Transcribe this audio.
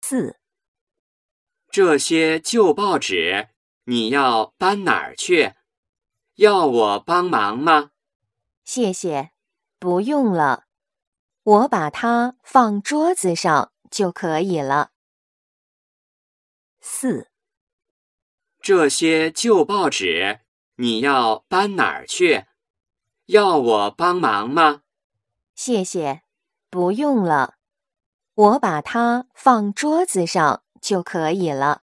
4. 这些旧报纸你要搬哪儿去？要我帮忙吗？ 谢谢，不用了，我把它放桌子上就可以了。4. 这些旧报纸你要搬哪儿去？要我帮忙吗？ 谢谢，不用了，我把它放桌子上就可以了。